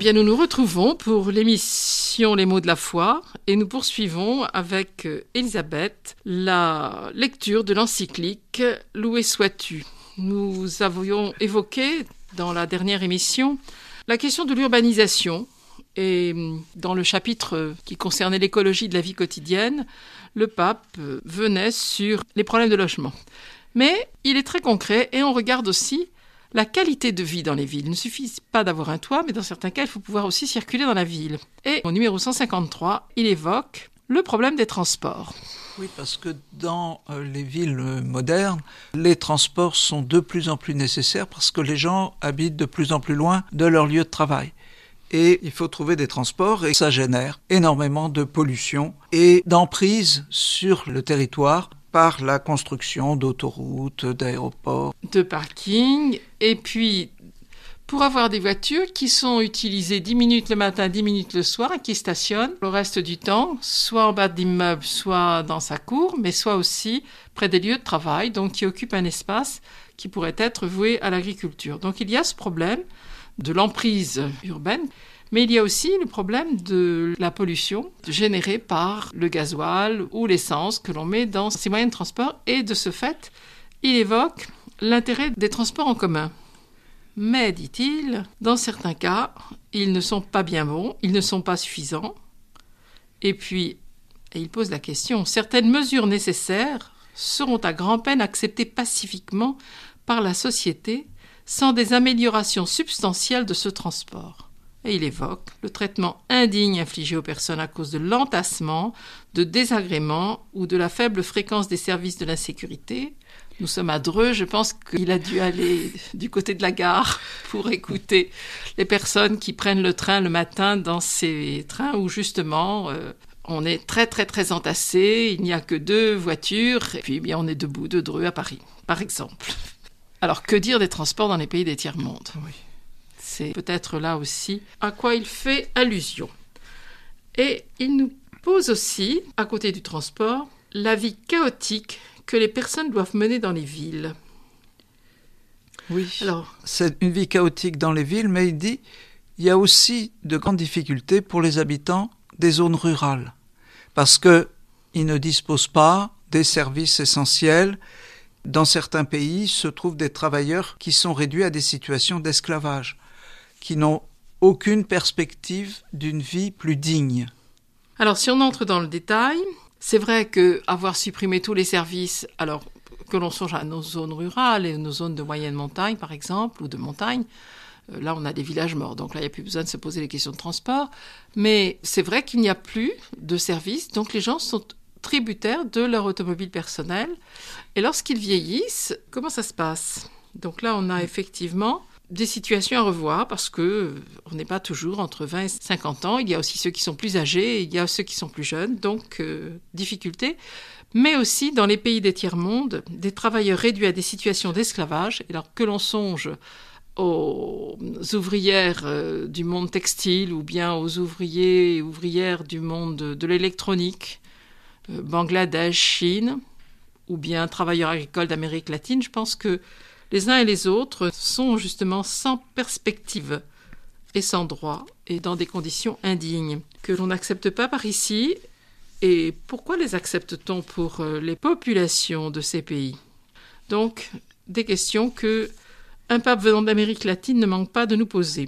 bien, nous nous retrouvons pour l'émission Les mots de la foi et nous poursuivons avec Elisabeth la lecture de l'encyclique Loué sois-tu. Nous avions évoqué dans la dernière émission la question de l'urbanisation et dans le chapitre qui concernait l'écologie de la vie quotidienne, le pape venait sur les problèmes de logement. Mais il est très concret et on regarde aussi la qualité de vie dans les villes. Il ne suffit pas d'avoir un toit, mais dans certains cas, il faut pouvoir aussi circuler dans la ville. Et au numéro 153, il évoque le problème des transports. Oui, parce que dans les villes modernes, les transports sont de plus en plus nécessaires parce que les gens habitent de plus en plus loin de leur lieu de travail. Et il faut trouver des transports et ça génère énormément de pollution et d'emprise sur le territoire par la construction d'autoroutes, d'aéroports. De parkings, et puis pour avoir des voitures qui sont utilisées 10 minutes le matin, 10 minutes le soir, et qui stationnent le reste du temps, soit en bas d'immeubles, soit dans sa cour, mais soit aussi près des lieux de travail, donc qui occupent un espace qui pourrait être voué à l'agriculture. Donc il y a ce problème de l'emprise urbaine, mais il y a aussi le problème de la pollution générée par le gasoil ou l'essence que l'on met dans ces moyens de transport. Et de ce fait, il évoque l'intérêt des transports en commun. Mais, dit-il, dans certains cas, ils ne sont pas bien bons, ils ne sont pas suffisants. Et puis, il pose la question, certaines mesures nécessaires seront à grand-peine acceptées pacifiquement par la société sans des améliorations substantielles de ce transport. Et il évoque le traitement indigne infligé aux personnes à cause de l'entassement, de désagréments ou de la faible fréquence des services de l'insécurité. Nous sommes à Dreux, je pense qu'il a dû aller du côté de la gare pour écouter les personnes qui prennent le train le matin dans ces trains où justement on est très très très entassé, il n'y a que 2 voitures et puis bien on est debout de Dreux à Paris, par exemple. Alors que dire des transports dans les pays des tiers-monde ? Oui. C'est peut-être là aussi à quoi il fait allusion. Et il nous pose aussi, à côté du transport, la vie chaotique que les personnes doivent mener dans les villes. Oui, alors, c'est une vie chaotique dans les villes, mais il dit il y a aussi de grandes difficultés pour les habitants des zones rurales, parce qu'ils ne disposent pas des services essentiels. Dans certains pays se trouvent des travailleurs qui sont réduits à des situations d'esclavage, qui n'ont aucune perspective d'une vie plus digne. Alors, si on entre dans le détail, c'est vrai qu'avoir supprimé tous les services, alors que l'on songe à nos zones rurales et nos zones de moyenne montagne, par exemple, ou de montagne, là, on a des villages morts, donc là, il n'y a plus besoin de se poser les questions de transport. Mais c'est vrai qu'il n'y a plus de services, donc les gens sont tributaires de leur automobile personnelle. Et lorsqu'ils vieillissent, comment ça se passe ? Donc là, on a effectivement des situations à revoir parce qu'on n'est pas toujours entre 20 et 50 ans. Il y a aussi ceux qui sont plus âgés, il y a ceux qui sont plus jeunes, donc difficultés. Mais aussi dans les pays des tiers-monde, des travailleurs réduits à des situations d'esclavage. Et alors que l'on songe aux ouvrières du monde textile ou bien aux ouvriers et ouvrières du monde de l'électronique, Bangladesh, Chine, ou bien travailleurs agricoles d'Amérique latine, je pense que les uns et les autres sont justement sans perspective et sans droit et dans des conditions indignes que l'on n'accepte pas par ici. Et pourquoi les accepte-t-on pour les populations de ces pays ? Donc, des questions que un pape venant d'Amérique latine ne manque pas de nous poser.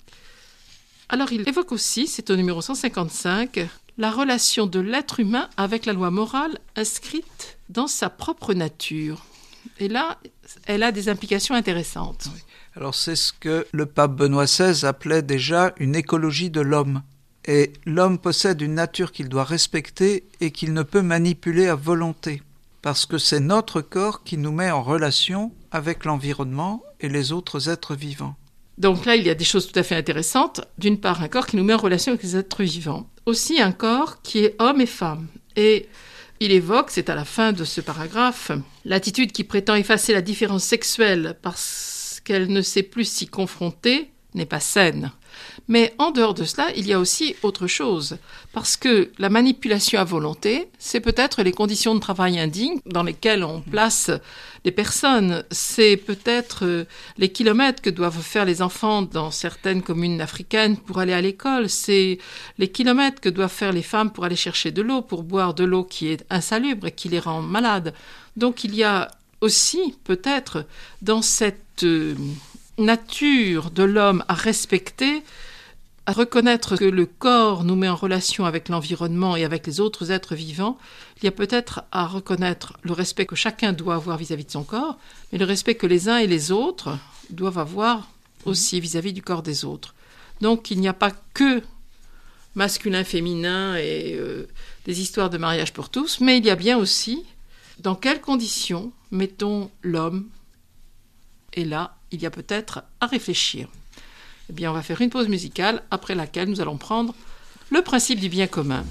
Alors, il évoque aussi, c'est au numéro 155, la relation de l'être humain avec la loi morale inscrite dans sa propre nature. Et là, elle a des implications intéressantes. Oui. Alors c'est ce que le pape Benoît XVI appelait déjà une écologie de l'homme. Et l'homme possède une nature qu'il doit respecter et qu'il ne peut manipuler à volonté. Parce que c'est notre corps qui nous met en relation avec l'environnement et les autres êtres vivants. Donc là, il y a des choses tout à fait intéressantes. D'une part, un corps qui nous met en relation avec les êtres vivants. Aussi un corps qui est homme et femme. Et il évoque, c'est à la fin de ce paragraphe, l'attitude qui prétend effacer la différence sexuelle parce qu'elle ne sait plus s'y confronter, n'est pas saine. Mais en dehors de cela, il y a aussi autre chose. Parce que la manipulation à volonté, c'est peut-être les conditions de travail indignes dans lesquelles on place les personnes. C'est peut-être les kilomètres que doivent faire les enfants dans certaines communes africaines pour aller à l'école. C'est les kilomètres que doivent faire les femmes pour aller chercher de l'eau, pour boire de l'eau qui est insalubre et qui les rend malades. Donc il y a aussi peut-être dans cette nature de l'homme à respecter, à reconnaître que le corps nous met en relation avec l'environnement et avec les autres êtres vivants, il y a peut-être à reconnaître le respect que chacun doit avoir vis-à-vis de son corps, mais le respect que les uns et les autres doivent avoir aussi vis-à-vis du corps des autres. Donc il n'y a pas que masculin, féminin et des histoires de mariage pour tous, mais il y a bien aussi dans quelles conditions mettons l'homme. Et là, il y a peut-être à réfléchir. Eh bien, on va faire une pause musicale, après laquelle nous allons prendre le principe du bien commun.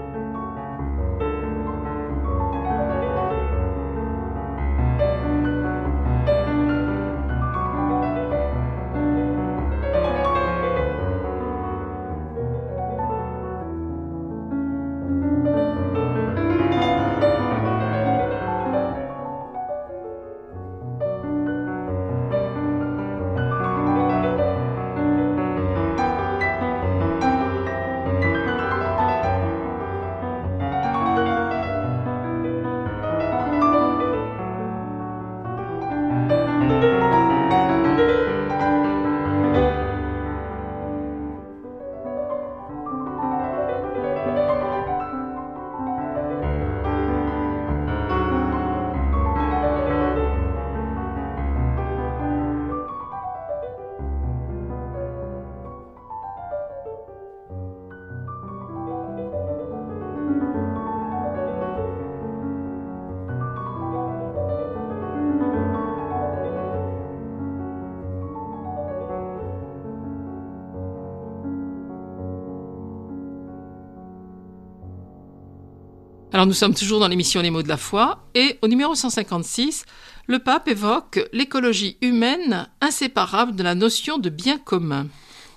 Alors nous sommes toujours dans l'émission Les mots de la foi et au numéro 156, le pape évoque l'écologie humaine inséparable de la notion de bien commun.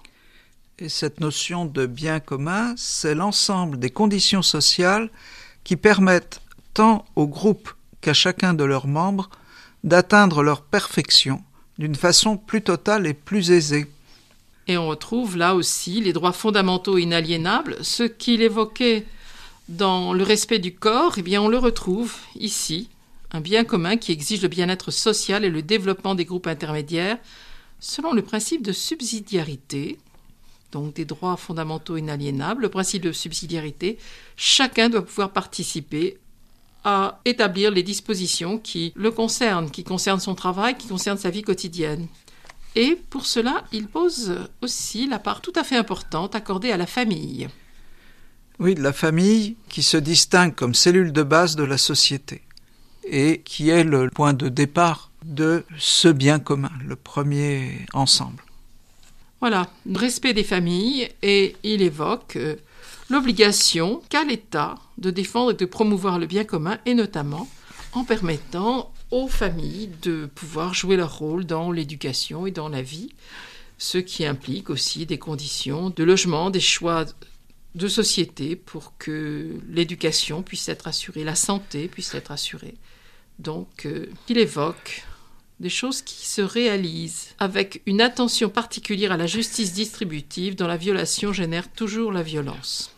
Et cette notion de bien commun, c'est l'ensemble des conditions sociales qui permettent tant au groupe qu'à chacun de leurs membres d'atteindre leur perfection d'une façon plus totale et plus aisée. Et on retrouve là aussi les droits fondamentaux inaliénables, ce qu'il évoquait dans le respect du corps, eh bien on le retrouve ici, un bien commun qui exige le bien-être social et le développement des groupes intermédiaires selon le principe de subsidiarité, donc des droits fondamentaux inaliénables. Le principe de subsidiarité, chacun doit pouvoir participer à établir les dispositions qui le concernent, qui concernent son travail, qui concernent sa vie quotidienne. Et pour cela, il pose aussi la part tout à fait importante accordée à la famille. Oui, de la famille qui se distingue comme cellule de base de la société et qui est le point de départ de ce bien commun, le premier ensemble. Voilà, le respect des familles, et il évoque l'obligation qu'a l'État de défendre et de promouvoir le bien commun, et notamment en permettant aux familles de pouvoir jouer leur rôle dans l'éducation et dans la vie, ce qui implique aussi des conditions de logement, des choix de société pour que l'éducation puisse être assurée, la santé puisse être assurée. Donc, il évoque des choses qui se réalisent avec une attention particulière à la justice distributive dont la violation génère toujours la violence.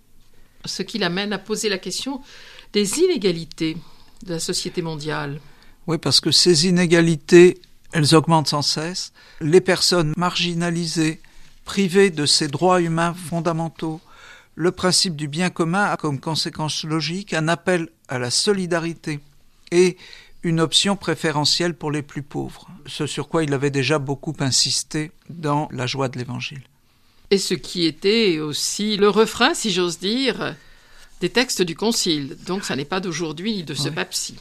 Ce qui l'amène à poser la question des inégalités de la société mondiale. Oui, parce que ces inégalités, elles augmentent sans cesse. Les personnes marginalisées, privées de ces droits humains fondamentaux, le principe du bien commun a comme conséquence logique un appel à la solidarité et une option préférentielle pour les plus pauvres, ce sur quoi il avait déjà beaucoup insisté dans la joie de l'Évangile. Et ce qui était aussi le refrain, si j'ose dire, des textes du Concile. Donc ça n'est pas d'aujourd'hui ni de ce pape-ci.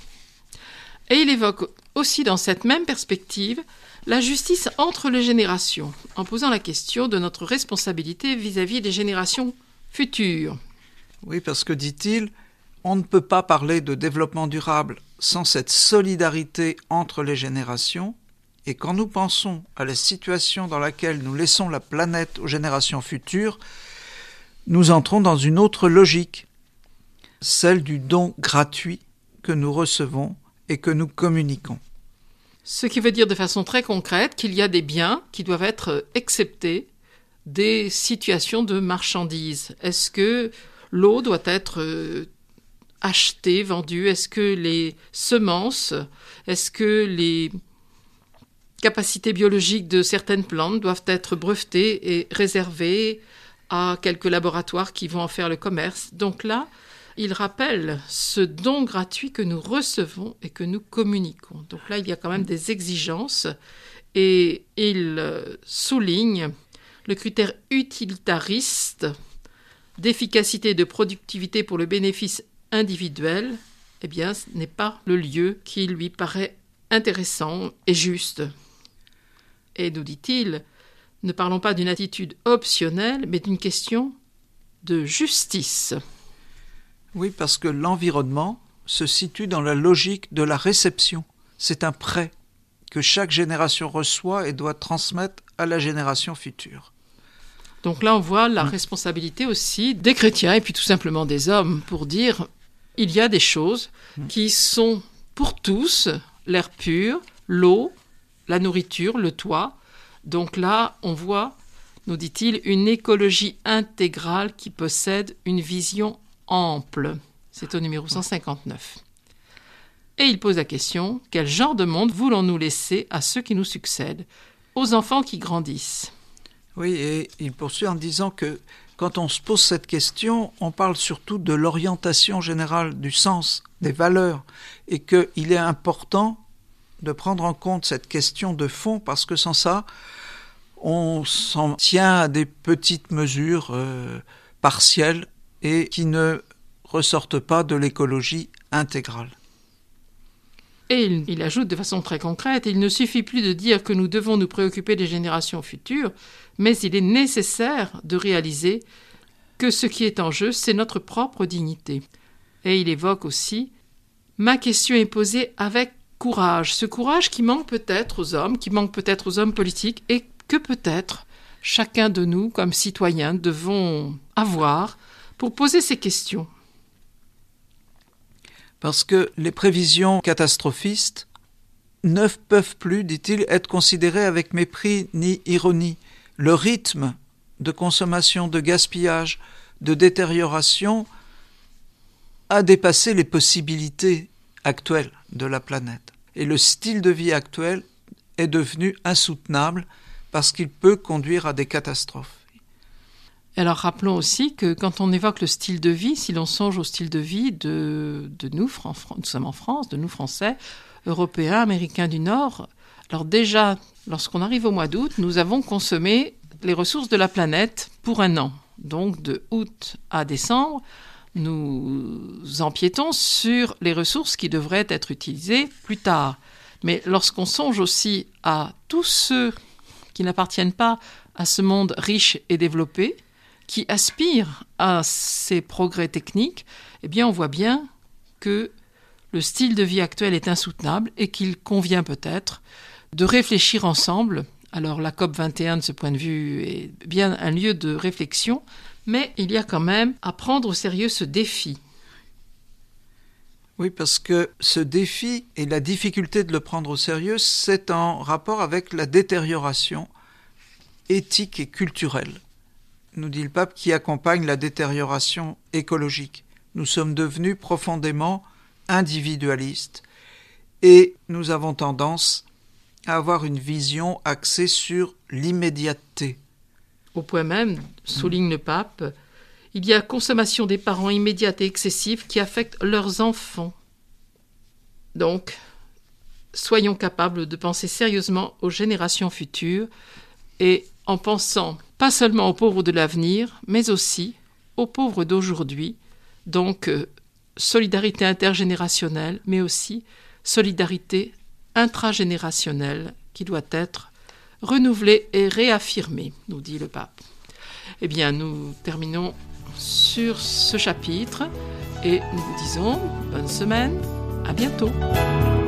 Et il évoque aussi dans cette même perspective la justice entre les générations, en posant la question de notre responsabilité vis-à-vis des générations futures. Oui, parce que, dit-il, on ne peut pas parler de développement durable sans cette solidarité entre les générations, Et quand nous pensons à la situation dans laquelle nous laissons la planète aux générations futures, nous entrons dans une autre logique, celle du don gratuit que nous recevons et que nous communiquons. Ce qui veut dire de façon très concrète qu'il y a des biens qui doivent être exceptés des situations de marchandises. Est-ce que l'eau doit être achetée, vendue? Est-ce que les semences, est-ce que les capacités biologiques de certaines plantes doivent être brevetées et réservées à quelques laboratoires qui vont en faire le commerce? Donc là, il rappelle ce don gratuit que nous recevons et que nous communiquons. Donc là, il y a quand même des exigences et il souligne le critère utilitariste d'efficacité et de productivité pour le bénéfice individuel. Eh bien, ce n'est pas le lieu qui lui paraît intéressant et juste. Et nous dit-il, ne parlons pas d'une attitude optionnelle, mais d'une question de justice. Oui, parce que l'environnement se situe dans la logique de la réception. C'est un prêt que chaque génération reçoit et doit transmettre à la génération future. Donc là, on voit la responsabilité aussi des chrétiens et puis tout simplement des hommes pour dire il y a des choses qui sont pour tous, l'air pur, l'eau, la nourriture, le toit. Donc là, on voit, nous dit-il, une écologie intégrale qui possède une vision ample. C'est au numéro 159. Et il pose la question, quel genre de monde voulons-nous laisser à ceux qui nous succèdent, aux enfants qui grandissent? Oui, et il poursuit en disant que quand on se pose cette question, on parle surtout de l'orientation générale, du sens, des valeurs, et qu'il est important de prendre en compte cette question de fond, parce que sans ça, on s'en tient à des petites mesures partielles et qui ne ressortent pas de l'écologie intégrale. Et il ajoute de façon très concrète, il ne suffit plus de dire que nous devons nous préoccuper des générations futures, mais il est nécessaire de réaliser que ce qui est en jeu, c'est notre propre dignité. Et il évoque aussi « Ma question est posée avec courage », ce courage qui manque peut-être aux hommes, qui manque peut-être aux hommes politiques, et que peut-être chacun de nous, comme citoyens, devons avoir pour poser ces questions. Parce que les prévisions catastrophistes ne peuvent plus, dit-il, être considérées avec mépris ni ironie. Le rythme de consommation, de gaspillage, de détérioration a dépassé les possibilités actuelles de la planète. Et le style de vie actuel est devenu insoutenable parce qu'il peut conduire à des catastrophes. Alors rappelons aussi que quand on évoque le style de vie, si l'on songe au style de vie de nous sommes en France, de nous Français, Européens, Américains du Nord, alors déjà, lorsqu'on arrive au mois d'août, nous avons consommé les ressources de la planète pour un an. Donc de août à décembre, nous empiétons sur les ressources qui devraient être utilisées plus tard. Mais lorsqu'on songe aussi à tous ceux qui n'appartiennent pas à ce monde riche et développé, qui aspirent à ces progrès techniques, eh bien on voit bien que le style de vie actuel est insoutenable et qu'il convient peut-être de réfléchir ensemble. Alors la COP21 de ce point de vue est bien un lieu de réflexion, mais il y a quand même à prendre au sérieux ce défi. Oui, parce que ce défi et la difficulté de le prendre au sérieux, c'est en rapport avec la détérioration éthique et culturelle, nous dit le pape, qui accompagne la détérioration écologique. Nous sommes devenus profondément individualistes et nous avons tendance à avoir une vision axée sur l'immédiateté. Au point même, souligne le pape, il y a consommation des parents immédiate et excessive qui affecte leurs enfants. Donc, soyons capables de penser sérieusement aux générations futures et en pensant pas seulement aux pauvres de l'avenir, mais aussi aux pauvres d'aujourd'hui. Donc, solidarité intergénérationnelle, mais aussi solidarité intragénérationnelle qui doit être renouvelée et réaffirmée, nous dit le pape. Eh bien, nous terminons sur ce chapitre et nous vous disons bonne semaine, à bientôt.